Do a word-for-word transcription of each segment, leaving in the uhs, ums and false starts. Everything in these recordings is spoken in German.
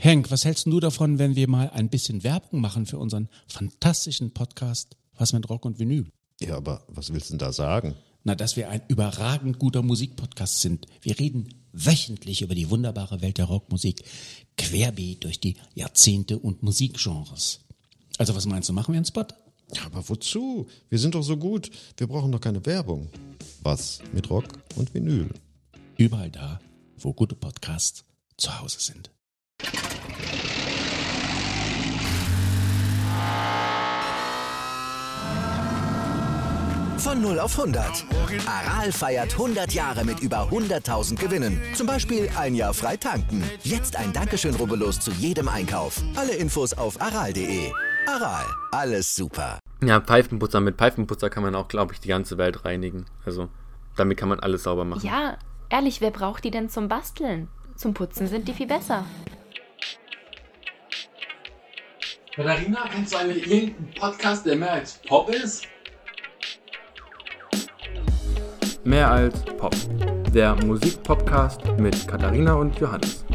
Henk, was hältst du davon, wenn wir mal ein bisschen Werbung machen für unseren fantastischen Podcast Was mit Rock und Vinyl? Ja, aber was willst du denn da sagen? Na, dass wir ein überragend guter Musikpodcast sind. Wir reden wöchentlich über die wunderbare Welt der Rockmusik, querbeet durch die Jahrzehnte und Musikgenres. Also was meinst du, machen wir einen Spot? Ja, aber wozu? Wir sind doch so gut. Wir brauchen doch keine Werbung. Was mit Rock und Vinyl? Überall da, wo gute Podcasts zu Hause sind. Von null auf hundert. Aral feiert hundert Jahre mit über hunderttausend Gewinnen. Zum Beispiel ein Jahr frei tanken. Jetzt ein Dankeschön, rubbellos zu jedem Einkauf. Alle Infos auf aral punkt de. Aral, alles super. Ja, Pfeifenputzer. Mit Pfeifenputzer kann man auch, glaube ich, die ganze Welt reinigen. Also, damit kann man alles sauber machen. Ja, ehrlich, wer braucht die denn zum Basteln? Zum Putzen sind die viel besser. Katharina, kennst du eigentlich irgendeinen Podcast, der mehr als Pop ist? Mehr als Pop. Der Musikpodcast mit Katharina und Johannes.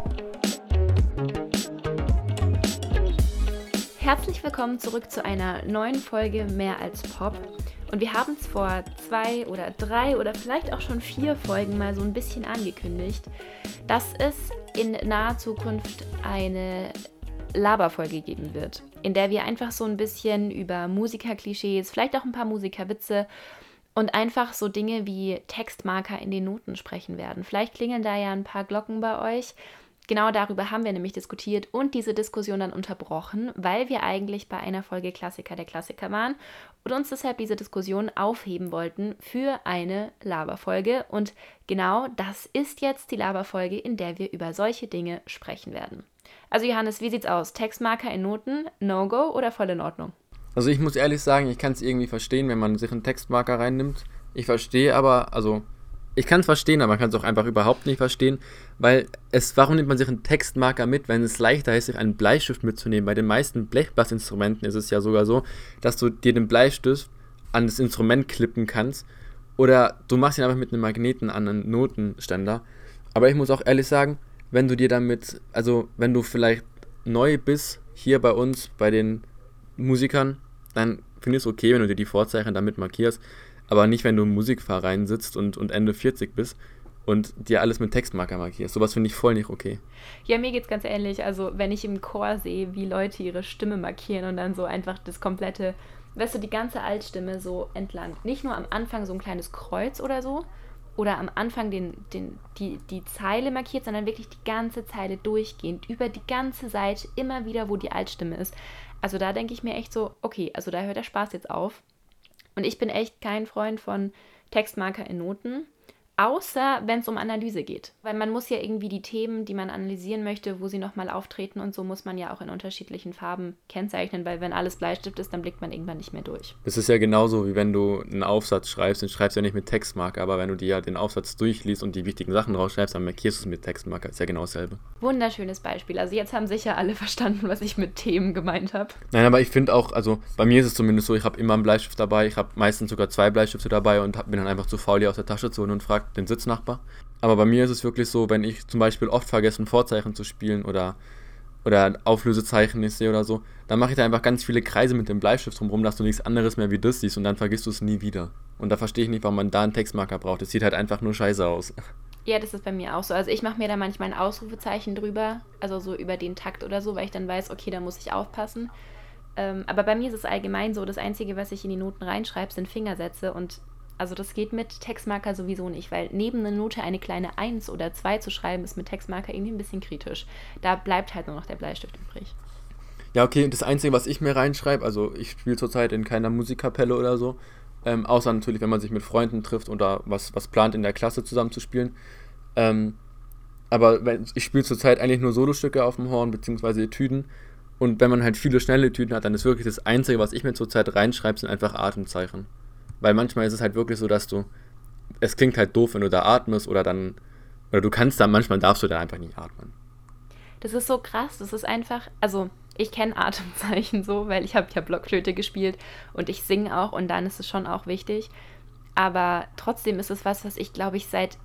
Herzlich willkommen zurück zu einer neuen Folge Mehr als Pop. Und wir haben es vor zwei oder drei oder vielleicht auch schon vier Folgen mal so ein bisschen angekündigt, dass es in naher Zukunft eine Laberfolge geben wird, in der wir einfach so ein bisschen über Musikerklischees, vielleicht auch ein paar Musikerwitze und einfach so Dinge wie Textmarker in den Noten sprechen werden. Vielleicht klingeln da ja ein paar Glocken bei euch. Genau darüber haben wir nämlich diskutiert und diese Diskussion dann unterbrochen, weil wir eigentlich bei einer Folge Klassiker der Klassiker waren und uns deshalb diese Diskussion aufheben wollten für eine Laberfolge. Und genau das ist jetzt die Laberfolge, in der wir über solche Dinge sprechen werden. Also Johannes, wie sieht's aus? Textmarker in Noten, No-Go oder voll in Ordnung? Also ich muss ehrlich sagen, ich kann es irgendwie verstehen, wenn man sich einen Textmarker reinnimmt. Ich verstehe aber, also ich kann es verstehen, aber man kann es auch einfach überhaupt nicht verstehen, weil es, warum nimmt man sich einen Textmarker mit, wenn es leichter ist, sich einen Bleistift mitzunehmen? Bei den meisten Blechblasinstrumenten ist es ja sogar so, dass du dir den Bleistift an das Instrument klippen kannst oder du machst ihn einfach mit einem Magneten an einen Notenständer. Aber ich muss auch ehrlich sagen, wenn du dir damit, also wenn du vielleicht neu bist, hier bei uns, bei den Musikern, dann finde ich es okay, wenn du dir die Vorzeichen damit markierst, aber nicht, wenn du im Musikverein sitzt und, und Ende vierzig bist und dir alles mit Textmarker markierst. Sowas finde ich voll nicht okay. Ja, mir geht's ganz ähnlich. Also wenn ich im Chor sehe, wie Leute ihre Stimme markieren und dann so einfach das komplette, weißt du, die ganze Altstimme so entlang. Nicht nur am Anfang so ein kleines Kreuz oder so, oder am Anfang den, den, die, die Zeile markiert, sondern wirklich die ganze Zeile durchgehend, über die ganze Seite, immer wieder, wo die Altstimme ist. Also da denke ich mir echt so, okay, also da hört der Spaß jetzt auf. Und ich bin echt kein Freund von Textmarker in Noten, außer wenn es um Analyse geht. Weil man muss ja irgendwie die Themen, die man analysieren möchte, wo sie nochmal auftreten und so, muss man ja auch in unterschiedlichen Farben kennzeichnen, weil wenn alles Bleistift ist, dann blickt man irgendwann nicht mehr durch. Das ist ja genauso, wie wenn du einen Aufsatz schreibst, den schreibst du ja nicht mit Textmarker, aber wenn du dir ja den Aufsatz durchliest und die wichtigen Sachen rausschreibst, dann markierst du es mit Textmarker. Ist ja genau dasselbe. Wunderschönes Beispiel. Also jetzt haben sicher alle verstanden, was ich mit Themen gemeint habe. Nein, aber ich finde auch, also bei mir ist es zumindest so, ich habe immer einen Bleistift dabei, ich habe meistens sogar zwei Bleistifte dabei und hab, bin dann einfach zu faul, die aus der Tasche zu holen und frage den Sitznachbar. Aber bei mir ist es wirklich so, wenn ich zum Beispiel oft vergesse, ein Vorzeichen zu spielen oder, oder ein Auflösezeichen nicht sehe oder so, dann mache ich da einfach ganz viele Kreise mit dem Bleistift drumherum, dass du nichts anderes mehr wie das siehst und dann vergisst du es nie wieder. Und da verstehe ich nicht, warum man da einen Textmarker braucht. Das sieht halt einfach nur scheiße aus. Ja, das ist bei mir auch so. Also ich mache mir da manchmal ein Ausrufezeichen drüber, also so über den Takt oder so, weil ich dann weiß, okay, da muss ich aufpassen. Ähm, aber bei mir ist es allgemein so, das Einzige, was ich in die Noten reinschreibe, sind Fingersätze und also das geht mit Textmarker sowieso nicht, weil neben einer Note eine kleine eins oder zwei zu schreiben, ist mit Textmarker irgendwie ein bisschen kritisch. Da bleibt halt nur noch der Bleistift übrig. Ja, okay, das Einzige, was ich mir reinschreibe, also ich spiele zurzeit in keiner Musikkapelle oder so, ähm, außer natürlich, wenn man sich mit Freunden trifft oder was, was plant, in der Klasse zusammen zu spielen. Ähm, aber wenn, ich spiele zurzeit eigentlich nur Solostücke auf dem Horn, beziehungsweise Etüden. Und wenn man halt viele schnelle Etüden hat, dann ist wirklich das Einzige, was ich mir zurzeit reinschreibe, sind einfach Atemzeichen. Weil manchmal ist es halt wirklich so, dass du, es klingt halt doof, wenn du da atmest oder dann, oder du kannst da, manchmal darfst du da einfach nicht atmen. Das ist so krass, das ist einfach, also ich kenne Atemzeichen so, weil ich habe ja Blockflöte gespielt und ich singe auch und dann ist es schon auch wichtig. Aber trotzdem ist es was, was ich glaube ich seit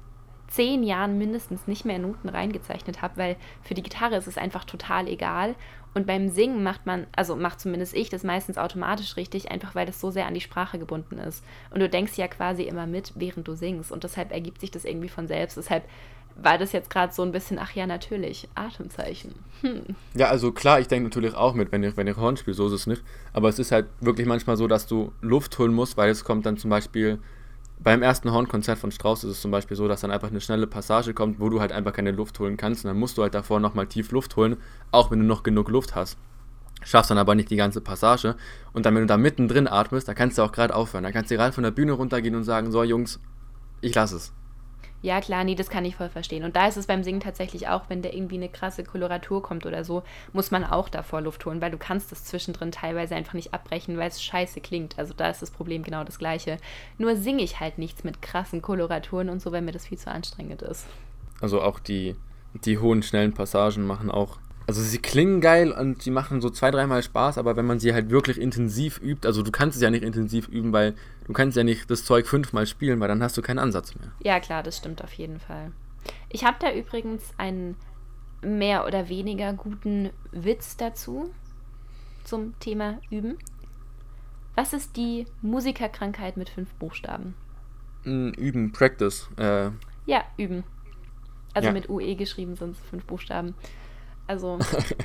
zehn Jahren mindestens nicht mehr Noten reingezeichnet habe, weil für die Gitarre ist es einfach total egal. Und beim Singen macht man, also macht zumindest ich das meistens automatisch richtig, einfach weil das so sehr an die Sprache gebunden ist. Und du denkst ja quasi immer mit, während du singst. Und deshalb ergibt sich das irgendwie von selbst. Deshalb war das jetzt gerade so ein bisschen, ach ja, natürlich, Atemzeichen. Hm. Ja, also klar, ich denke natürlich auch mit, wenn ich, wenn ich Horn spiele, so ist es nicht. Aber es ist halt wirklich manchmal so, dass du Luft holen musst, weil es kommt dann zum Beispiel, beim ersten Hornkonzert von Strauss ist es zum Beispiel so, dass dann einfach eine schnelle Passage kommt, wo du halt einfach keine Luft holen kannst. Und dann musst du halt davor nochmal tief Luft holen, auch wenn du noch genug Luft hast. Schaffst dann aber nicht die ganze Passage. Und dann, wenn du da mittendrin atmest, da kannst du auch gerade aufhören. Da kannst du gerade von der Bühne runtergehen und sagen, so Jungs, ich lasse es. Ja, klar, nee, das kann ich voll verstehen. Und da ist es beim Singen tatsächlich auch, wenn da irgendwie eine krasse Koloratur kommt oder so, muss man auch davor Luft holen, weil du kannst das zwischendrin teilweise einfach nicht abbrechen, weil es scheiße klingt. Also da ist das Problem genau das Gleiche. Nur singe ich halt nichts mit krassen Koloraturen und so, weil mir das viel zu anstrengend ist. Also auch die, die hohen, schnellen Passagen machen auch, also sie klingen geil und sie machen so zwei, dreimal Spaß, aber wenn man sie halt wirklich intensiv übt, also du kannst es ja nicht intensiv üben, weil du kannst ja nicht das Zeug fünfmal spielen, weil dann hast du keinen Ansatz mehr. Ja, klar, das stimmt auf jeden Fall. Ich habe da übrigens einen mehr oder weniger guten Witz dazu zum Thema Üben. Was ist die Musikerkrankheit mit fünf Buchstaben? Üben, Practice. Äh. Ja, üben. Also Ja. mit U E geschrieben sind es fünf Buchstaben. Also,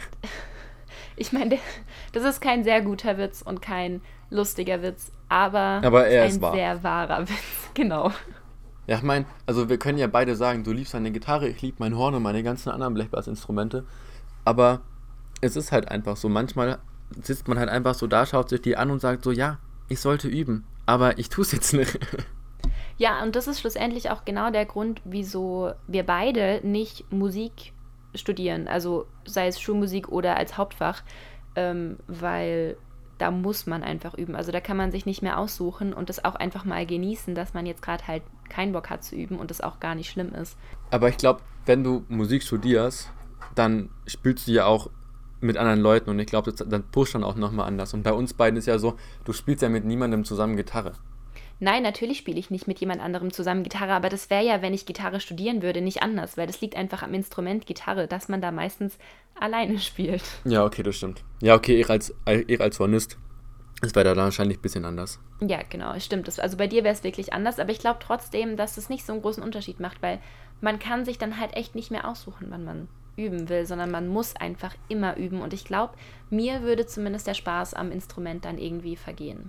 ich meine, das ist kein sehr guter Witz und kein lustiger Witz, aber, Aber er ein ist wahr. sehr wahrer Witz, genau. Ja, ich meine, also wir können ja beide sagen, du liebst deine Gitarre, ich liebe mein Horn und meine ganzen anderen Blechblasinstrumente, aber es ist halt einfach so, manchmal sitzt man halt einfach so da, schaut sich die an und sagt so, ja, ich sollte üben, aber ich tue es jetzt nicht. Ja, und das ist schlussendlich auch genau der Grund, wieso wir beide nicht Musik studieren, also sei es Schulmusik oder als Hauptfach, ähm, weil da muss man einfach üben. Also da kann man sich nicht mehr aussuchen und das auch einfach mal genießen, dass man jetzt gerade halt keinen Bock hat zu üben und das auch gar nicht schlimm ist. Aber ich glaube, wenn du Musik studierst, dann spielst du ja auch mit anderen Leuten und ich glaube, dann pusht dann auch nochmal anders. Und bei uns beiden ist ja so, du spielst ja mit niemandem zusammen Gitarre. Nein, natürlich spiele ich nicht mit jemand anderem zusammen Gitarre, aber das wäre ja, wenn ich Gitarre studieren würde, nicht anders, weil das liegt einfach am Instrument Gitarre, dass man da meistens alleine spielt. Ja, okay, das stimmt. Ja, okay, ich als, ich als Hornist, das wäre da wahrscheinlich ein bisschen anders. Ja, genau, stimmt. Das, also bei dir wäre es wirklich anders, aber ich glaube trotzdem, dass es nicht so einen großen Unterschied macht, weil man kann sich dann halt echt nicht mehr aussuchen, wann man üben will, sondern man muss einfach immer üben und ich glaube, mir würde zumindest der Spaß am Instrument dann irgendwie vergehen.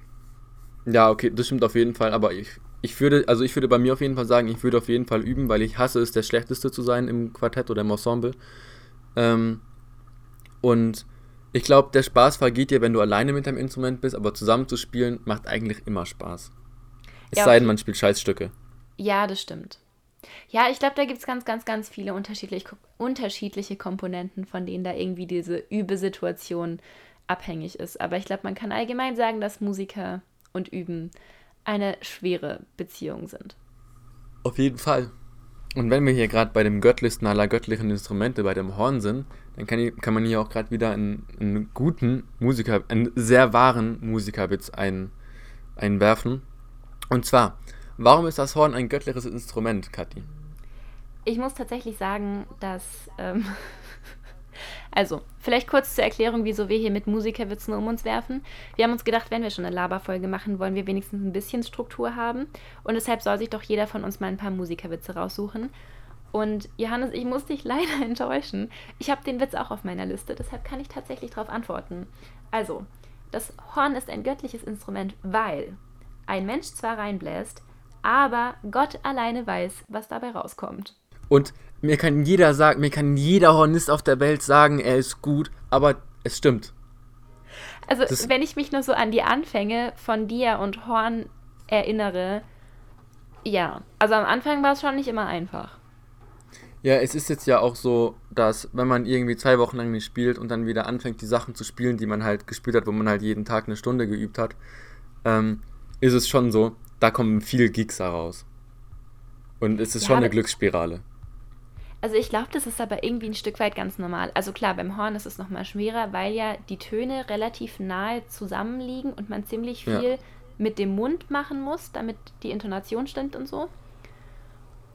Ja, okay, das stimmt auf jeden Fall, aber ich, ich würde, also ich würde bei mir auf jeden Fall sagen, ich würde auf jeden Fall üben, weil ich hasse es, der Schlechteste zu sein im Quartett oder im Ensemble. Ähm, und ich glaube, der Spaß vergeht dir, wenn du alleine mit deinem Instrument bist, aber zusammen zu spielen macht eigentlich immer Spaß. Es Ja, sei denn, okay. man spielt Scheißstücke. Ja, das stimmt. Ja, ich glaube, da gibt es ganz, ganz, ganz viele unterschiedliche, unterschiedliche Komponenten, von denen da irgendwie diese Übesituation abhängig ist. Aber ich glaube, man kann allgemein sagen, dass Musiker und Üben eine schwere Beziehung sind. Auf jeden Fall. Und wenn wir hier gerade bei dem göttlichsten aller göttlichen Instrumente, bei dem Horn sind, dann kann, ich, kann man hier auch gerade wieder einen, einen guten Musiker, einen sehr wahren Musikerwitz ein, einwerfen. Und zwar, warum ist das Horn ein göttliches Instrument, Kathi? Ich muss tatsächlich sagen, dass, ähm, also, vielleicht kurz zur Erklärung, wieso wir hier mit Musikerwitzen um uns werfen. Wir haben uns gedacht, wenn wir schon eine Laberfolge machen, wollen wir wenigstens ein bisschen Struktur haben. Und deshalb soll sich doch jeder von uns mal ein paar Musikerwitze raussuchen. Und Johannes, ich muss dich leider enttäuschen. Ich habe den Witz auch auf meiner Liste, deshalb kann ich tatsächlich darauf antworten. Also, das Horn ist ein göttliches Instrument, weil ein Mensch zwar reinbläst, aber Gott alleine weiß, was dabei rauskommt. Und mir kann jeder sagen, mir kann jeder Hornist auf der Welt sagen, er ist gut, aber es stimmt. Also, Das- wenn ich mich nur so an die Anfänge von dir und Horn erinnere, ja, also am Anfang war es schon nicht immer einfach. Ja, es ist jetzt ja auch so, dass wenn man irgendwie zwei Wochen lang nicht spielt und dann wieder anfängt, die Sachen zu spielen, die man halt gespielt hat, wo man halt jeden Tag eine Stunde geübt hat, ähm, ist es schon so, da kommen viel Gigs heraus. Und es ist Ja, schon eine aber- Glücksspirale. Also ich glaube, das ist aber irgendwie ein Stück weit ganz normal. Also klar, beim Horn ist es nochmal schwerer, weil ja die Töne relativ nahe zusammenliegen und man ziemlich Ja. viel mit dem Mund machen muss, damit die Intonation stimmt und so.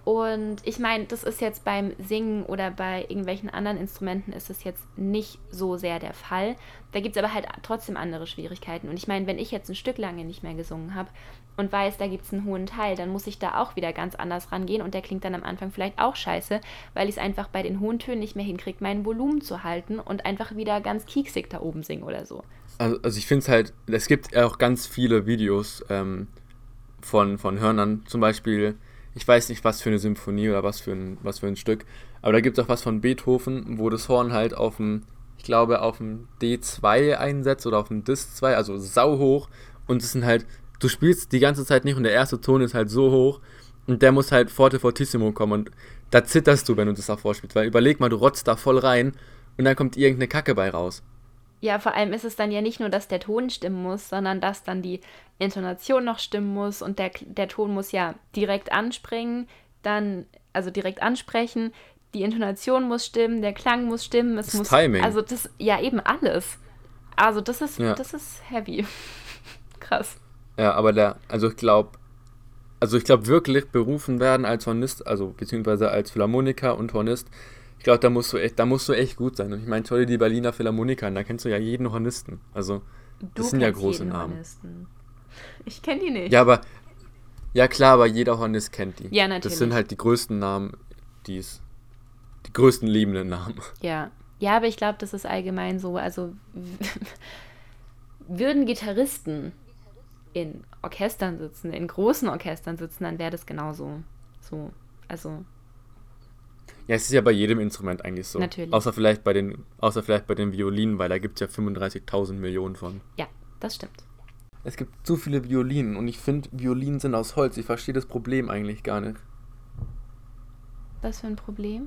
Und ich meine, das ist jetzt beim Singen oder bei irgendwelchen anderen Instrumenten ist das jetzt nicht so sehr der Fall. Da gibt es aber halt trotzdem andere Schwierigkeiten. Und ich meine, wenn ich jetzt ein Stück lange nicht mehr gesungen habe und weiß, da gibt es einen hohen Teil, dann muss ich da auch wieder ganz anders rangehen und der klingt dann am Anfang vielleicht auch scheiße, weil ich es einfach bei den hohen Tönen nicht mehr hinkriege, mein Volumen zu halten und einfach wieder ganz kieksig da oben singe oder so. Also, also ich finde es halt, es gibt auch ganz viele Videos ähm, von, von Hörnern, zum Beispiel, ich weiß nicht, was für eine Symphonie oder was für ein, was für ein Stück, aber da gibt es auch was von Beethoven, wo das Horn halt auf dem, ich glaube, auf dem D zwei einsetzt oder auf dem Dis zwei, also sau hoch und es sind halt, du spielst die ganze Zeit nicht und der erste Ton ist halt so hoch und der muss halt forte fortissimo kommen und da zitterst du, wenn du das davor spielst, weil überleg mal, du rotzt da voll rein und dann kommt irgendeine Kacke bei raus. Ja, vor allem ist es dann ja nicht nur, dass der Ton stimmen muss, sondern dass dann die Intonation noch stimmen muss und der, der Ton muss ja direkt anspringen, dann, also direkt ansprechen, die Intonation muss stimmen, der Klang muss stimmen, es das muss, Timing. Also das, ja eben alles. Also das ist, Ja. das ist heavy. Krass. Ja, aber der, also ich glaube, also ich glaube wirklich berufen werden als Hornist, also beziehungsweise als Philharmoniker und Hornist, ich glaube, da musst du echt, da musst du echt gut sein. Und ich meine, schau dir die Berliner Philharmoniker an, da kennst du ja jeden Hornisten. Also, das Du sind ja kennst große jeden Namen. Hornisten. Ich kenne die nicht. Ja, aber, ja klar, aber jeder Hornist kennt die. Ja, natürlich. Das sind halt die größten Namen, die es, die größten liebenden Namen. Ja, ja, aber ich glaube, das ist allgemein so. Also würden Gitarristen in Orchestern sitzen, in großen Orchestern sitzen, dann wäre das genauso. So, also Ja, es ist ja bei jedem Instrument eigentlich so. Natürlich. Außer vielleicht bei den, außer vielleicht bei den Violinen, weil da gibt es ja fünfunddreißigtausend Millionen von. ja, das stimmt. Es gibt zu viele Violinen und ich finde, Violinen sind aus Holz. Ich verstehe das Problem eigentlich gar nicht. Was für ein Problem?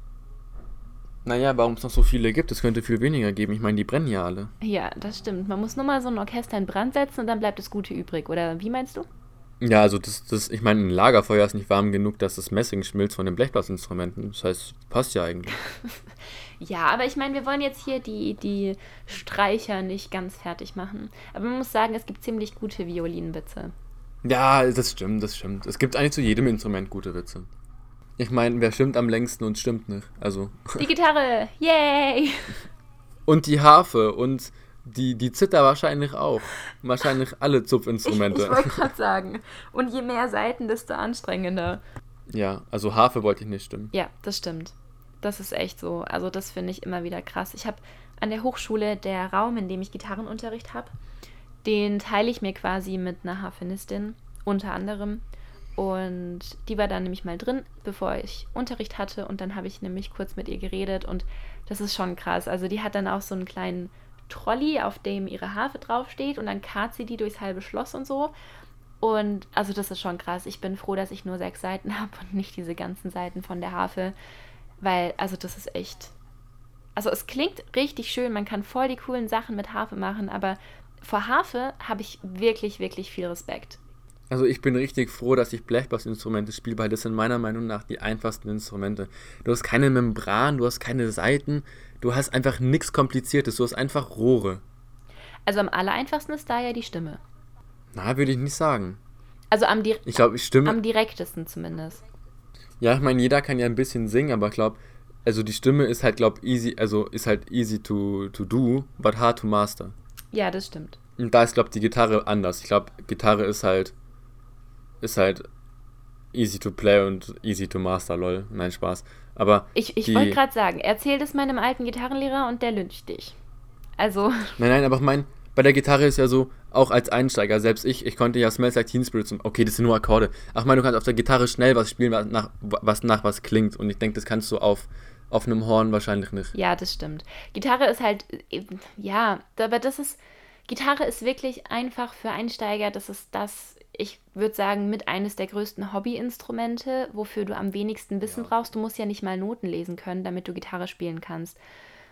Naja, warum es noch so viele gibt, es könnte viel weniger geben. Ich meine, die brennen ja alle. Ja, das stimmt. Man muss nur mal so ein Orchester in Brand setzen und dann bleibt das Gute übrig. Oder wie meinst du? Ja, also das, das, ich meine, ein Lagerfeuer ist nicht warm genug, dass das Messing schmilzt von den Blechblasinstrumenten. Das heißt, passt ja eigentlich. Ja, aber ich meine, wir wollen jetzt hier die, die Streicher nicht ganz fertig machen. Aber man muss sagen, es gibt ziemlich gute Violinwitze. Ja, das stimmt, das stimmt. Es gibt eigentlich zu jedem Instrument gute Witze. Ich meine, wer stimmt am längsten und stimmt nicht? Also. Die Gitarre, yay! Und die Harfe und die, die Zither wahrscheinlich auch. Wahrscheinlich alle Zupfinstrumente. Ich, ich wollte gerade sagen. Und je mehr Seiten, desto anstrengender. Ja, also Harfe wollte ich nicht stimmen. Ja, das stimmt. Das ist echt so. Also das finde ich immer wieder krass. Ich habe an der Hochschule, der Raum, in dem ich Gitarrenunterricht habe, den teile ich mir quasi mit einer Harfenistin, unter anderem. Und die war dann nämlich mal drin, bevor ich Unterricht hatte. Und dann habe ich nämlich kurz mit ihr geredet. Und das ist schon krass. Also die hat dann auch so einen kleinen Trolley, auf dem ihre Harfe draufsteht. Und dann karrt sie die durchs halbe Schloss und so. Und also das ist schon krass. Ich bin froh, dass ich nur sechs Seiten habe und nicht diese ganzen Seiten von der Harfe. Weil, also das ist echt... Also es klingt richtig schön. Man kann voll die coolen Sachen mit Harfe machen. Aber vor Harfe habe ich wirklich, wirklich viel Respekt. Also ich bin richtig froh, dass ich Blechblasinstrumente spiele, weil das sind meiner Meinung nach die einfachsten Instrumente. Du hast keine Membran, du hast keine Saiten, du hast einfach nichts Kompliziertes, du hast einfach Rohre. Also am allereinfachsten ist da ja die Stimme. Na, würde ich nicht sagen. Also am, di- Ich glaube, ich stimme... am direktesten zumindest. Ja, ich meine, jeder kann ja ein bisschen singen, aber ich glaube, also die Stimme ist halt, glaube easy, also ist halt easy to, to do, but hard to master. Ja, das stimmt. Und da ist, glaube ich, die Gitarre anders. Ich glaube, Gitarre ist halt, ist halt easy to play und easy to master, lol. Nein, Spaß. Aber Ich, ich die- wollte gerade sagen, erzähl das meinem alten Gitarrenlehrer und der lyncht dich. Also, Nein, nein, aber ich meine, bei der Gitarre ist ja so, auch als Einsteiger, selbst ich, ich konnte ja Smells Like Teen Spirit zum, okay, das sind nur Akkorde. Ach man, du kannst auf der Gitarre schnell was spielen, was nach was, nach was klingt. Und ich denke, das kannst du auf, auf einem Horn wahrscheinlich nicht. ja, das stimmt. Gitarre ist halt, äh, ja, aber das ist, Gitarre ist wirklich einfach für Einsteiger. Das ist das, ich würde sagen, mit eines der größten Hobbyinstrumente, wofür du am wenigsten Wissen brauchst. Du musst ja nicht mal Noten lesen können, damit du Gitarre spielen kannst.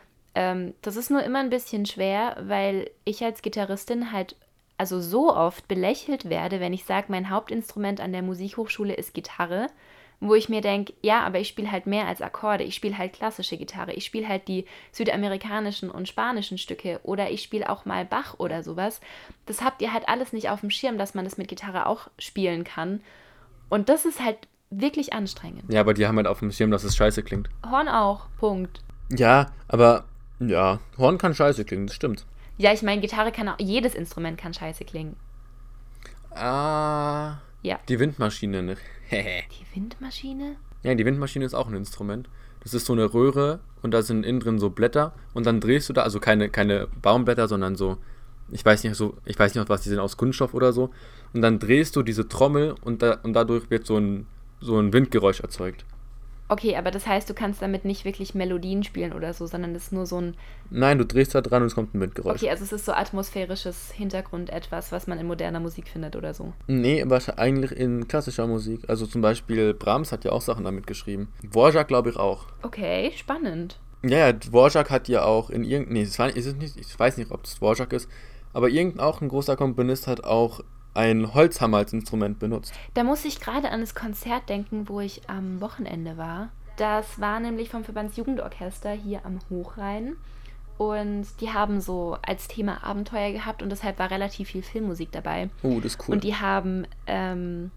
Ähm, das ist nur immer ein bisschen schwer, weil ich als Gitarristin halt also so oft belächelt werde, wenn ich sage, mein Hauptinstrument an der Musikhochschule ist Gitarre, wo ich mir denke, ja, aber ich spiele halt mehr als Akkorde, ich spiele halt klassische Gitarre, ich spiele halt die südamerikanischen und spanischen Stücke oder ich spiele auch mal Bach oder sowas. Das habt ihr halt alles nicht auf dem Schirm, dass man das mit Gitarre auch spielen kann. Und das ist halt wirklich anstrengend. Ja, aber die haben halt auf dem Schirm, dass es scheiße klingt. Horn auch, Punkt. Ja, aber, ja, Horn kann scheiße klingen, das stimmt. Ja, ich meine, Gitarre kann auch, jedes Instrument kann scheiße klingen. Ah, Ja. die Windmaschine, ne? Die Windmaschine? Ja, die Windmaschine ist auch ein Instrument. Das ist so eine Röhre und da sind innen drin so Blätter und dann drehst du da, also keine, keine Baumblätter, sondern so, ich weiß nicht so, ich weiß nicht, was die sind, aus Kunststoff oder so. Und dann drehst du diese Trommel und, da, und dadurch wird so ein, so ein Windgeräusch erzeugt. Okay, aber das heißt, du kannst damit nicht wirklich Melodien spielen oder so, sondern es ist nur so ein... Nein, du drehst da dran und es kommt ein Windgeräusch. Okay, also es ist so atmosphärisches Hintergrund etwas, was man in moderner Musik findet oder so. Nee, aber eigentlich in klassischer Musik. Also zum Beispiel Brahms hat ja auch Sachen damit geschrieben. Dvorak glaube ich auch. Okay, spannend. Ja, ja, Dvorak hat ja auch in irgendeinem... Nee, es war, ist es nicht, ich weiß nicht, ob es Dvorak ist, aber irgendein auch ein großer Komponist hat auch ein Holzhammer als Instrument benutzt. Da muss ich gerade an das Konzert denken, wo ich am Wochenende war. Das war nämlich vom Verbandsjugendorchester hier am Hochrhein. Und die haben so als Thema Abenteuer gehabt und deshalb war relativ viel Filmmusik dabei. Oh, das ist cool. Und die haben ähm,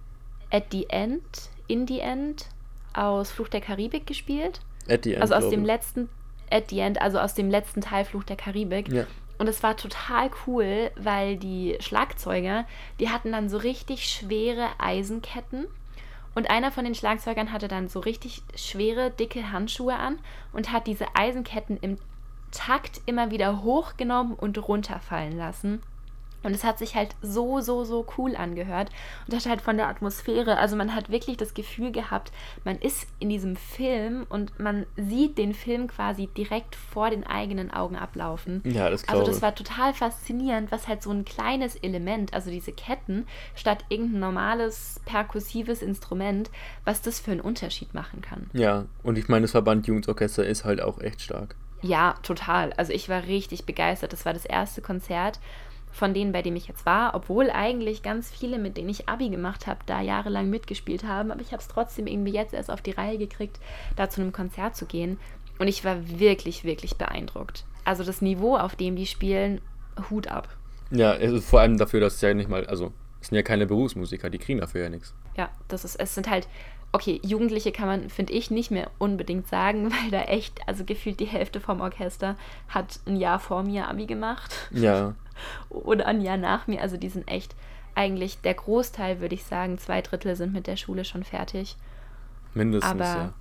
At the End, In the End aus Fluch der Karibik gespielt. At the End, also aus glaube dem ich. letzten At the End, also aus dem letzten Teil Fluch der Karibik. Ja. Und es war total cool, weil die Schlagzeuger, die hatten dann so richtig schwere Eisenketten. Und einer von den Schlagzeugern hatte dann so richtig schwere, dicke Handschuhe an und hat diese Eisenketten im Takt immer wieder hochgenommen und runterfallen lassen. Und es hat sich halt so, so, so cool angehört. Und das halt von der Atmosphäre, also man hat wirklich das Gefühl gehabt, man ist in diesem Film und man sieht den Film quasi direkt vor den eigenen Augen ablaufen. Ja, das glaube Also das ich. war total faszinierend, was halt so ein kleines Element, also diese Ketten, statt irgendein normales perkussives Instrument, was das für einen Unterschied machen kann. Ja, und ich meine, das Verband Jugendorchester ist halt auch echt stark. Ja, total. Also ich war richtig begeistert. Das war das erste Konzert von denen, bei dem ich jetzt war, obwohl eigentlich ganz viele, mit denen ich Abi gemacht habe, da jahrelang mitgespielt haben, aber ich habe es trotzdem irgendwie jetzt erst auf die Reihe gekriegt, da zu einem Konzert zu gehen und ich war wirklich, wirklich beeindruckt. Also das Niveau, auf dem die spielen, Hut ab. Ja, es ist vor allem dafür, dass es ja nicht mal, also es sind ja keine Berufsmusiker, die kriegen dafür ja nichts. Ja, das ist, es sind halt, okay, Jugendliche kann man, finde ich, nicht mehr unbedingt sagen, weil da echt, also gefühlt die Hälfte vom Orchester hat ein Jahr vor mir Abi gemacht. Ja. Oder ein Jahr nach mir. Also die sind echt, eigentlich der Großteil, würde ich sagen, zwei Drittel sind mit der Schule schon fertig. Mindestens, Aber ja.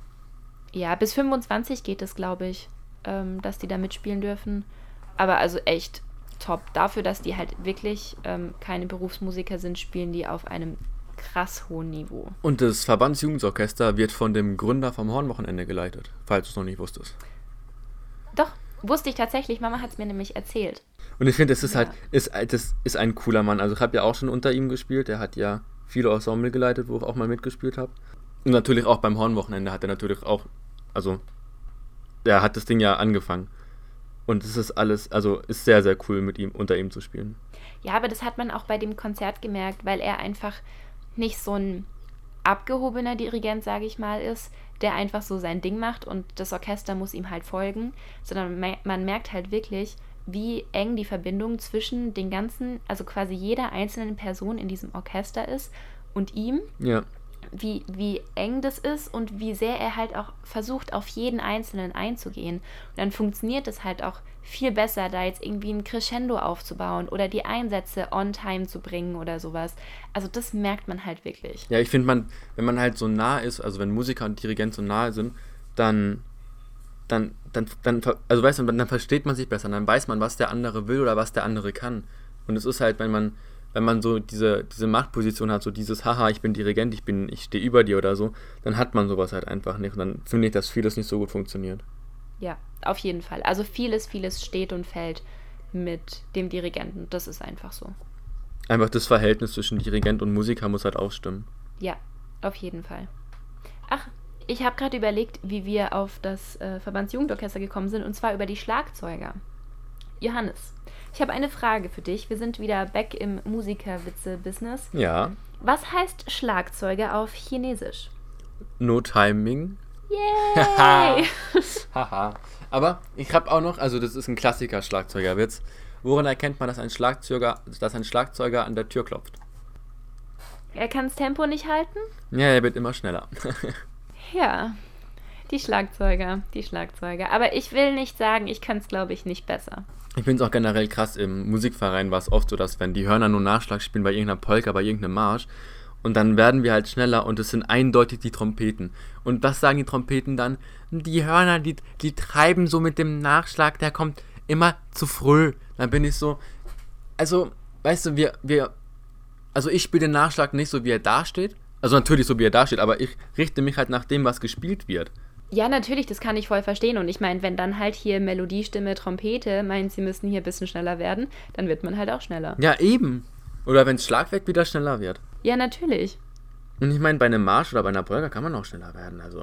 ja, bis fünfundzwanzig geht es, glaube ich, ähm, dass die da mitspielen dürfen. Aber also echt top. Dafür, dass die halt wirklich ähm, keine Berufsmusiker sind, spielen die auf einem krass hohen Niveau. Und das Verbandsjugendorchester wird von dem Gründer vom Hornwochenende geleitet, falls du es noch nicht wusstest. Doch, wusste ich tatsächlich. Mama hat es mir nämlich erzählt. Und ich finde, das ist Ja. halt, ist, das ist ein cooler Mann. Also ich habe ja auch schon unter ihm gespielt. Der hat ja viele Ensemble geleitet, wo ich auch mal mitgespielt habe. Und natürlich auch beim Hornwochenende hat er natürlich auch, also der hat das Ding ja angefangen. Und es ist alles, also ist sehr, sehr cool, mit ihm, unter ihm zu spielen. Ja, aber das hat man auch bei dem Konzert gemerkt, weil er einfach nicht so ein abgehobener Dirigent, sage ich mal, ist, der einfach so sein Ding macht und das Orchester muss ihm halt folgen, sondern me- man merkt halt wirklich, wie eng die Verbindung zwischen den ganzen, also quasi jeder einzelnen Person in diesem Orchester ist und ihm, Ja. wie, wie eng das ist und wie sehr er halt auch versucht, auf jeden Einzelnen einzugehen. Und dann funktioniert es halt auch viel besser, da jetzt irgendwie ein Crescendo aufzubauen oder die Einsätze on time zu bringen oder sowas. Also das merkt man halt wirklich. Ja, ich finde, man, wenn man halt so nah ist, also wenn Musiker und Dirigent so nahe sind, dann, dann, dann, dann, also weißt du, dann versteht man sich besser, dann weiß man, was der andere will oder was der andere kann. Und es ist halt, wenn man, wenn man so diese, diese Machtposition hat, so dieses, haha, ich bin Dirigent, ich bin, ich stehe über dir oder so, dann hat man sowas halt einfach nicht. Und dann finde ich, dass vieles nicht so gut funktioniert. Ja, auf jeden Fall. Also vieles, vieles steht und fällt mit dem Dirigenten. Das ist einfach so. Einfach das Verhältnis zwischen Dirigent und Musiker muss halt auch stimmen. Ja, auf jeden Fall. Ach, ich habe gerade überlegt, wie wir auf das äh, Verbandsjugendorchester gekommen sind, und zwar über die Schlagzeuger. Johannes, ich habe eine Frage für dich. Wir sind wieder back im Musikerwitze-Business. Ja. Was heißt Schlagzeuger auf Chinesisch? No Timing. Yay! Haha. Aber ich habe auch noch, also das ist ein Klassiker-Schlagzeugerwitz. Woran erkennt man, dass ein Schlagzeuger, dass ein Schlagzeuger an der Tür klopft? Er kann das Tempo nicht halten? Ja, er wird immer schneller. Ja, die Schlagzeuger, die Schlagzeuger. Aber ich will nicht sagen, ich kann es, glaube ich, nicht besser. Ich finde es auch generell krass, im Musikverein war es oft so, dass wenn die Hörner nur Nachschlag spielen bei irgendeiner Polka, bei irgendeinem Marsch, und dann werden wir halt schneller und es sind eindeutig die Trompeten. Und was sagen die Trompeten dann? Die Hörner, die, die treiben so mit dem Nachschlag, der kommt immer zu früh. Dann bin ich so, also, weißt du, wir, wir, also ich spiele den Nachschlag nicht so, wie er dasteht. Also natürlich so, wie er dasteht, aber ich richte mich halt nach dem, was gespielt wird. Ja, natürlich, das kann ich voll verstehen. Und ich meine, wenn dann halt hier Melodiestimme, Trompete meint, sie müssen hier ein bisschen schneller werden, dann wird man halt auch schneller. Ja, eben. Oder wenn das Schlagwerk wieder schneller wird. Ja, natürlich. Und ich meine, bei einem Marsch oder bei einer Polka kann man auch schneller werden, also.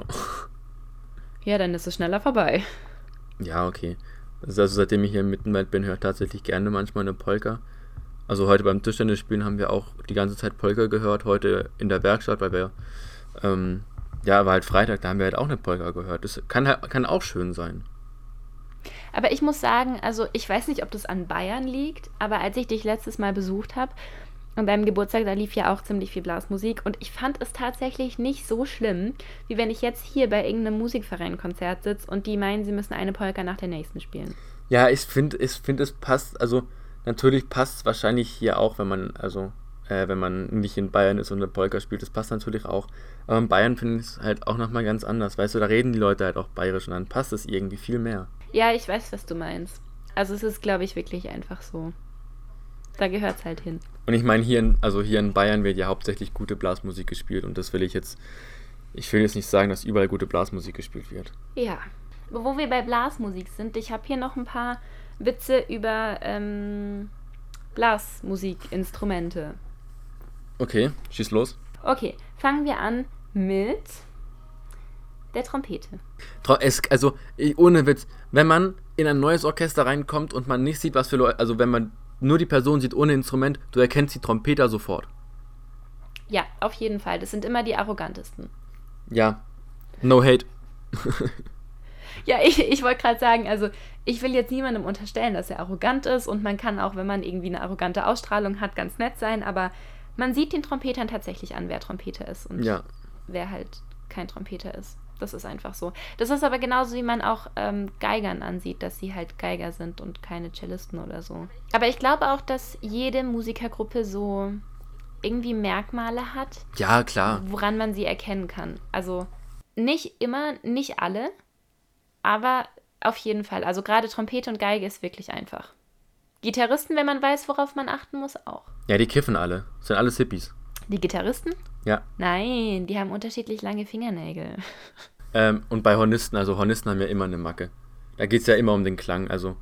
Ja, dann ist es schneller vorbei. Ja, okay. Also, also seitdem ich hier im Mittenwald bin, höre ich tatsächlich gerne manchmal eine Polka. Also heute beim Tischtennisspielen haben wir auch die ganze Zeit Polka gehört. Heute in der Werkstatt, weil wir, ähm, ja, war halt Freitag, da haben wir halt auch eine Polka gehört. Das kann, kann auch schön sein. Aber ich muss sagen, also ich weiß nicht, ob das an Bayern liegt, aber als ich dich letztes Mal besucht habe, an deinem Geburtstag, da lief ja auch ziemlich viel Blasmusik und ich fand es tatsächlich nicht so schlimm, wie wenn ich jetzt hier bei irgendeinem Musikverein-Konzert sitze und die meinen, sie müssen eine Polka nach der nächsten spielen. Ja, ich finde, ich find, es passt, also natürlich passt es wahrscheinlich hier auch, wenn man, also, äh, wenn man nicht in Bayern ist und eine Polka spielt, das passt natürlich auch. Aber in Bayern finde ich es halt auch nochmal ganz anders, weißt du, da reden die Leute halt auch bayerisch und dann passt es irgendwie viel mehr. Ja, ich weiß, was du meinst. Also es ist, glaube ich, wirklich einfach so. Da gehört es halt hin. Und ich meine, hier in, also hier in Bayern wird ja hauptsächlich gute Blasmusik gespielt und das will ich jetzt, ich will jetzt nicht sagen, dass überall gute Blasmusik gespielt wird. Ja, wo wir bei Blasmusik sind, ich habe hier noch ein paar Witze über ähm, Blasmusikinstrumente. Okay, schieß los. Okay, fangen wir an mit der Trompete. Es, also, ohne Witz, wenn man in ein neues Orchester reinkommt und man nicht sieht, was für Leute, also wenn man nur die Person sieht ohne Instrument, du erkennst die Trompeter sofort. Ja, auf jeden Fall. Das sind immer die arrogantesten. Ja, no hate. Ja, ich, ich wollte gerade sagen, also ich will jetzt niemandem unterstellen, dass er arrogant ist und man kann auch, wenn man irgendwie eine arrogante Ausstrahlung hat, ganz nett sein, aber man sieht den Trompetern tatsächlich an, wer Trompeter ist und ja. wer halt kein Trompeter ist. Das ist einfach so. Das ist aber genauso, wie man auch ähm, Geigern ansieht, dass sie halt Geiger sind und keine Cellisten oder so. Aber ich glaube auch, dass jede Musikergruppe so irgendwie Merkmale hat, ja, klar, woran man sie erkennen kann. Also nicht immer, nicht alle, aber auf jeden Fall. Also gerade Trompete und Geige ist wirklich einfach. Gitarristen, wenn man weiß, worauf man achten muss, auch. Ja, die kiffen alle. Das sind alles Hippies. Die Gitarristen? Ja. Nein, die haben unterschiedlich lange Fingernägel. Ähm, und bei Hornisten, also Hornisten haben ja immer eine Macke. Da geht es ja immer um den Klang. Also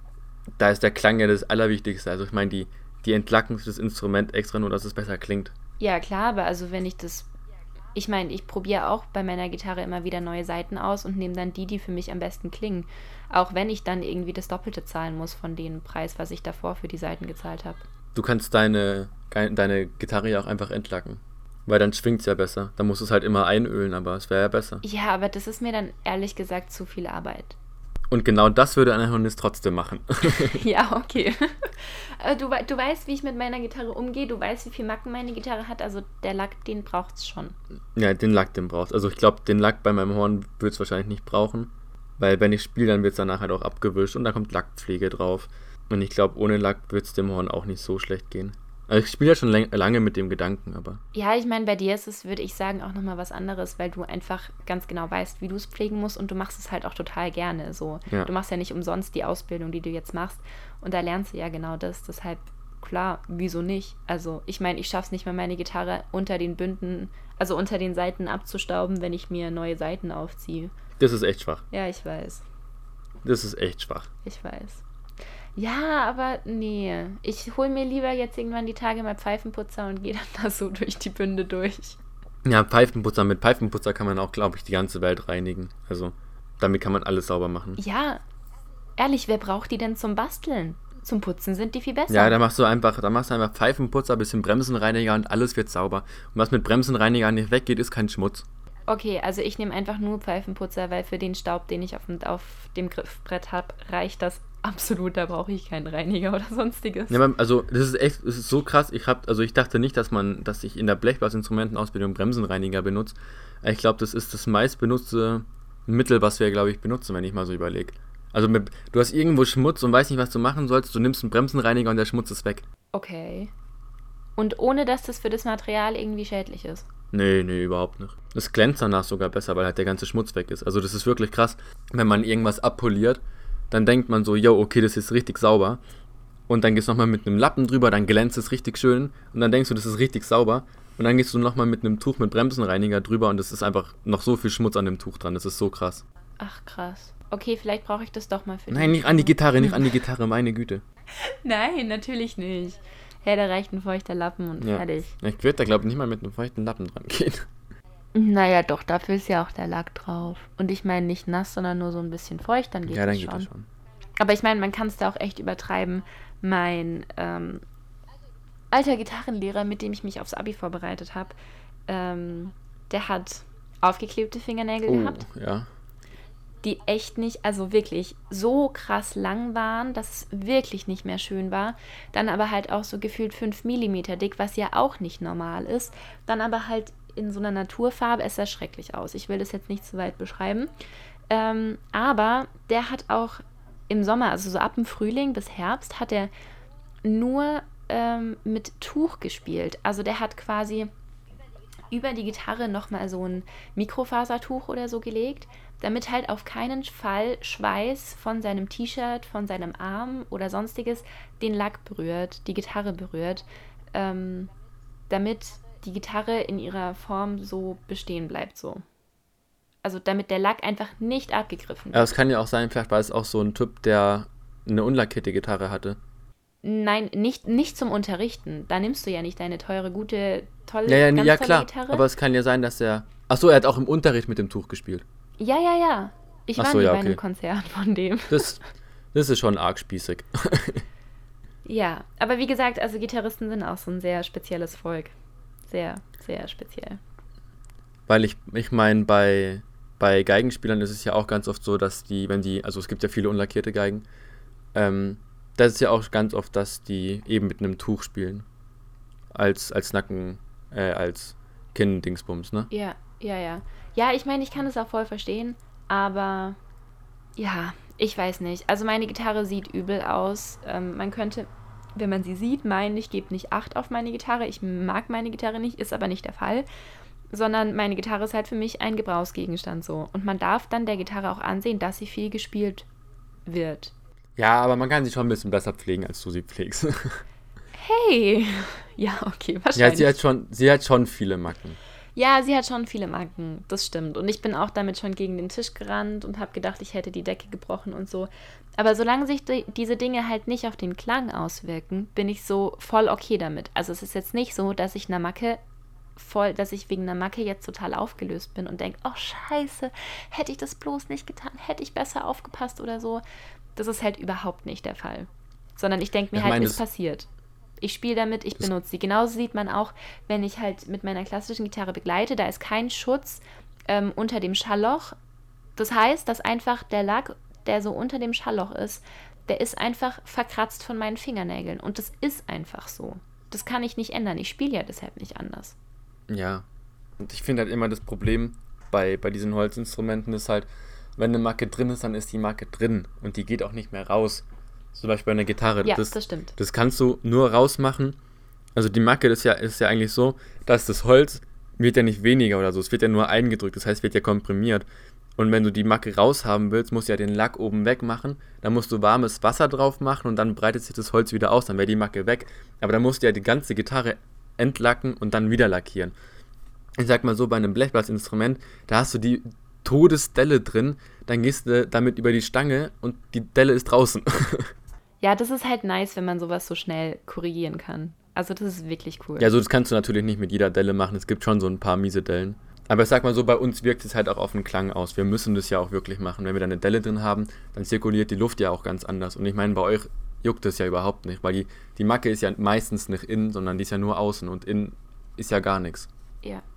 da ist der Klang ja das Allerwichtigste. Also ich meine, die, die entlacken das Instrument extra nur, dass es besser klingt. Ja, klar, aber also wenn ich das... Ich meine, ich probiere auch bei meiner Gitarre immer wieder neue Saiten aus und nehme dann die, die für mich am besten klingen. Auch wenn ich dann irgendwie das Doppelte zahlen muss von dem Preis, was ich davor für die Saiten gezahlt habe. Du kannst deine, deine Gitarre ja auch einfach entlacken. Weil dann schwingt es ja besser. Dann musst du es halt immer einölen, aber es wäre ja besser. Ja, aber das ist mir dann ehrlich gesagt zu viel Arbeit. Und genau das würde ein Hornist trotzdem machen. Ja, okay. du, du weißt, wie ich mit meiner Gitarre umgehe. Du weißt, wie viel Macken meine Gitarre hat. Also der Lack, den braucht es schon. Ja, den Lack, den brauchst. Also ich glaube, den Lack bei meinem Horn wird es wahrscheinlich nicht brauchen. Weil wenn ich spiele, dann wird es danach halt auch abgewischt und da kommt Lackpflege drauf. Und ich glaube, ohne Lack wird es dem Horn auch nicht so schlecht gehen. Also ich spiele ja schon lang, lange mit dem Gedanken, aber... Ja, ich meine, bei dir ist es, würde ich sagen, auch nochmal was anderes, weil du einfach ganz genau weißt, wie du es pflegen musst und du machst es halt auch total gerne. So. Ja. Du machst ja nicht umsonst die Ausbildung, die du jetzt machst und da lernst du ja genau das. Deshalb, klar, wieso nicht? Also ich meine, ich schaff's nicht mal, meine Gitarre unter den Bünden, also unter den Saiten abzustauben, wenn ich mir neue Saiten aufziehe. Das ist echt schwach. Ja, ich weiß. Das ist echt schwach. Ich weiß. Ja, aber nee. Ich hole mir lieber jetzt irgendwann die Tage mal Pfeifenputzer und gehe dann da so durch die Bünde durch. Ja, Pfeifenputzer. Mit Pfeifenputzer kann man auch, glaube ich, die ganze Welt reinigen. Also, damit kann man alles sauber machen. Ja, ehrlich, wer braucht die denn zum Basteln? Zum Putzen sind die viel besser. Ja, da machst du einfach, da machst du einfach Pfeifenputzer, bisschen Bremsenreiniger und alles wird sauber. Und was mit Bremsenreiniger nicht weggeht, ist kein Schmutz. Okay, also ich nehme einfach nur Pfeifenputzer, weil für den Staub, den ich auf dem, auf dem Griffbrett habe, reicht das absolut. Da brauche ich keinen Reiniger oder sonstiges. Ja, aber also das ist echt, das ist so krass. Ich hab, also ich dachte nicht, dass man, dass ich in der Blechblasinstrumentenausbildung Bremsenreiniger benutze. Ich glaube, das ist das meistbenutzte Mittel, was wir, glaube ich, benutzen, wenn ich mal so überlege. Also mit, du hast irgendwo Schmutz und weißt nicht, was du machen sollst. Du nimmst einen Bremsenreiniger und der Schmutz ist weg. Okay. Und ohne, dass das für das Material irgendwie schädlich ist? Nee, nee, überhaupt nicht. Das glänzt danach sogar besser, weil halt der ganze Schmutz weg ist. Also das ist wirklich krass. Wenn man irgendwas abpoliert, dann denkt man so, yo, okay, das ist richtig sauber. Und dann gehst du nochmal mit einem Lappen drüber, dann glänzt es richtig schön. Und dann denkst du, das ist richtig sauber. Und dann gehst du nochmal mit einem Tuch mit Bremsenreiniger drüber und es ist einfach noch so viel Schmutz an dem Tuch dran. Das ist so krass. Ach, krass. Okay, vielleicht brauche ich das doch mal für Nein, nicht an die Gitarre, nicht an die Gitarre, meine Güte. Nein, natürlich nicht. Ja, da reicht ein feuchter Lappen und Ja. fertig. Ich würde da, glaube ich, nicht mal mit einem feuchten Lappen dran gehen. Naja, doch, dafür ist ja auch der Lack drauf. Und ich meine nicht nass, sondern nur so ein bisschen feucht, dann geht Ja, dann das geht schon. das schon. Aber ich meine, man kann es da auch echt übertreiben. Mein ähm, alter Gitarrenlehrer, mit dem ich mich aufs Abi vorbereitet habe, ähm, der hat aufgeklebte Fingernägel Oh, gehabt, ja. die echt nicht, also wirklich so krass lang waren, dass es wirklich nicht mehr schön war. Dann aber halt auch so gefühlt fünf Millimeter dick, was ja auch nicht normal ist. Dann aber halt in so einer Naturfarbe, es sah schrecklich aus. Ich will das jetzt nicht zu weit beschreiben. Ähm, aber der hat auch im Sommer, also so ab dem Frühling bis Herbst, hat er nur ähm, mit Tuch gespielt. Also der hat quasi über die Gitarre nochmal so ein Mikrofasertuch oder so gelegt, damit halt auf keinen Fall Schweiß von seinem T-Shirt, von seinem Arm oder sonstiges den Lack berührt, die Gitarre berührt, ähm, damit die Gitarre in ihrer Form so bestehen bleibt so. Also damit der Lack einfach nicht abgegriffen wird. Ja, es kann ja auch sein, vielleicht war es auch so ein Typ, der eine unlackierte Gitarre hatte. Nein, nicht, nicht zum Unterrichten. Da nimmst du ja nicht deine teure, gute, tolle, Ja, ja, ganz ja tolle klar. Gitarre. Aber es kann ja sein, dass er. Achso, er hat auch im Unterricht mit dem Tuch gespielt. Ja, ja, ja. Ich Ach war so, nie ja, bei okay. einem Konzert von dem. Das, das ist schon arg spießig. Ja, aber wie gesagt, also Gitarristen sind auch so ein sehr spezielles Volk. Sehr, sehr speziell. Weil ich, ich meine, bei, bei Geigenspielern ist es ja auch ganz oft so, dass die, wenn die, also es gibt ja viele unlackierte Geigen, ähm, das ist ja auch ganz oft, dass die eben mit einem Tuch spielen. Als, als Nacken, äh, als Kinn-Dingsbums, ne? Ja, ja, ja. Ja, ich meine, ich kann es auch voll verstehen, aber ja, ich weiß nicht. Also meine Gitarre sieht übel aus. Ähm, man könnte, wenn man sie sieht, meinen, ich gebe nicht Acht auf meine Gitarre. Ich mag meine Gitarre nicht, ist aber nicht der Fall. Sondern meine Gitarre ist halt für mich ein Gebrauchsgegenstand so. Und man darf dann der Gitarre auch ansehen, dass sie viel gespielt wird. Ja, aber man kann sie schon ein bisschen besser pflegen, als du sie pflegst. Hey! Ja, okay, wahrscheinlich. Ja, sie hat schon, sie hat schon viele Macken. Ja, sie hat schon viele Macken, das stimmt. Und ich bin auch damit schon gegen den Tisch gerannt und habe gedacht, ich hätte die Decke gebrochen und so. Aber solange sich die, diese Dinge halt nicht auf den Klang auswirken, bin ich so voll okay damit. Also es ist jetzt nicht so, dass ich einer Macke voll, dass ich wegen einer Macke jetzt total aufgelöst bin und denke, oh scheiße, hätte ich das bloß nicht getan, hätte ich besser aufgepasst oder so. Das ist halt überhaupt nicht der Fall. Sondern ich denke mir Ich halt, meine, ist das- passiert. Ich spiele damit, ich benutze sie. Genauso sieht man auch, wenn ich halt mit meiner klassischen Gitarre begleite, da ist kein Schutz ähm, unter dem Schallloch. Das heißt, dass einfach der Lack, der so unter dem Schallloch ist, der ist einfach verkratzt von meinen Fingernägeln. Und das ist einfach so. Das kann ich nicht ändern. Ich spiele ja deshalb nicht anders. Ja. Und ich finde halt immer das Problem bei, bei diesen Holzinstrumenten ist halt, wenn eine Macke drin ist, dann ist die Macke drin und die geht auch nicht mehr raus. Zum Beispiel bei einer Gitarre. Ja, das, das stimmt. Das kannst du nur rausmachen. Also die Macke ist ja, ist ja eigentlich so, dass das Holz wird ja nicht weniger oder so. Es wird ja nur eingedrückt, das heißt, wird ja komprimiert. Und wenn du die Macke raushaben willst, musst du ja den Lack oben wegmachen. Dann musst du warmes Wasser drauf machen und dann breitet sich das Holz wieder aus. Dann wäre die Macke weg. Aber dann musst du ja die ganze Gitarre entlacken und dann wieder lackieren. Ich sag mal so, bei einem Blechblasinstrument, da hast du die Todesdelle drin, dann gehst du damit über die Stange und die Delle ist draußen. Ja, das ist halt nice, wenn man sowas so schnell korrigieren kann. Also das ist wirklich cool. Ja, so das kannst du natürlich nicht mit jeder Delle machen. Es gibt schon so ein paar miese Dellen. Aber ich sag mal so, bei uns wirkt es halt auch auf den Klang aus. Wir müssen das ja auch wirklich machen. Wenn wir da eine Delle drin haben, dann zirkuliert die Luft ja auch ganz anders. Und ich meine, bei euch juckt es ja überhaupt nicht, weil die, die Macke ist ja meistens nicht innen, sondern die ist ja nur außen und innen ist ja gar nichts. Ja.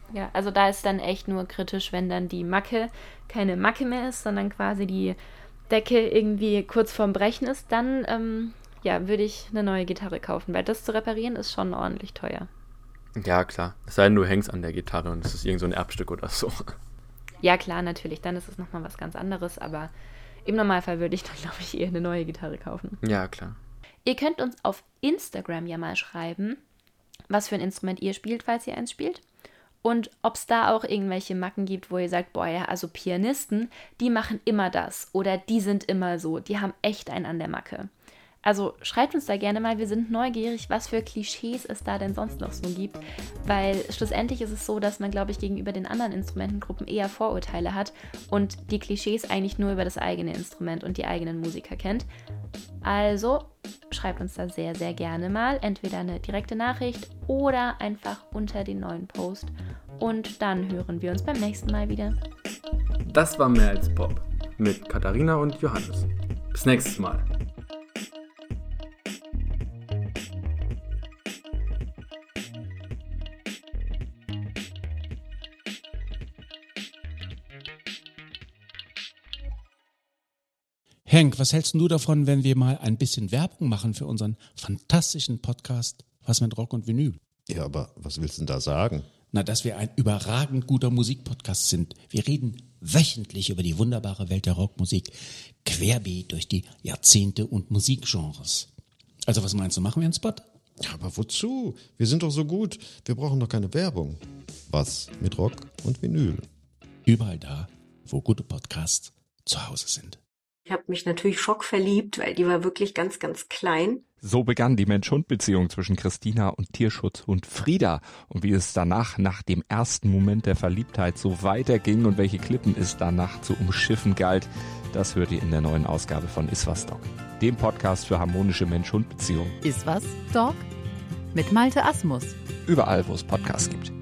Ja, also da ist dann echt nur kritisch, wenn dann die Macke keine Macke mehr ist, sondern quasi die Decke irgendwie kurz vorm Brechen ist, dann ähm, ja, würde ich eine neue Gitarre kaufen, weil das zu reparieren ist schon ordentlich teuer. Ja, klar. Es sei denn, du hängst an der Gitarre und es ist irgend so ein Erbstück oder so. Ja, klar, natürlich, dann ist es nochmal was ganz anderes, aber im Normalfall würde ich dann, glaube ich, eher eine neue Gitarre kaufen. Ja, klar. Ihr könnt uns auf Instagram ja mal schreiben, was für ein Instrument ihr spielt, falls ihr eins spielt. Und ob es da auch irgendwelche Macken gibt, wo ihr sagt, boah ja, also Pianisten, die machen immer das oder die sind immer so, die haben echt einen an der Macke. Also schreibt uns da gerne mal, wir sind neugierig, was für Klischees es da denn sonst noch so gibt, weil schlussendlich ist es so, dass man, glaube ich, gegenüber den anderen Instrumentengruppen eher Vorurteile hat und die Klischees eigentlich nur über das eigene Instrument und die eigenen Musiker kennt. Also schreibt uns da sehr, sehr gerne mal, entweder eine direkte Nachricht oder einfach unter den neuen Post und dann hören wir uns beim nächsten Mal wieder. Das war Mehr als Pop mit Katharina und Johannes. Bis nächstes Mal. Henk, was hältst du davon, wenn wir mal ein bisschen Werbung machen für unseren fantastischen Podcast Was mit Rock und Vinyl? Ja, aber was willst du denn da sagen? Na, dass wir ein überragend guter Musikpodcast sind. Wir reden wöchentlich über die wunderbare Welt der Rockmusik, querbeet durch die Jahrzehnte und Musikgenres. Also was meinst du, machen wir einen Spot? Ja, aber wozu? Wir sind doch so gut. Wir brauchen doch keine Werbung. Was mit Rock und Vinyl? Überall da, wo gute Podcasts zu Hause sind. Ich habe mich natürlich schockverliebt, weil die war wirklich ganz, ganz klein. So begann die Mensch-Hund-Beziehung zwischen Christina und Tierschutzhund Frieda. Und wie es danach, nach dem ersten Moment der Verliebtheit, so weiterging und welche Klippen es danach zu umschiffen galt, das hört ihr in der neuen Ausgabe von Iswas Dog, dem Podcast für harmonische Mensch-Hund-Beziehungen. Iswas Dog mit Malte Asmus. Überall, wo es Podcasts gibt.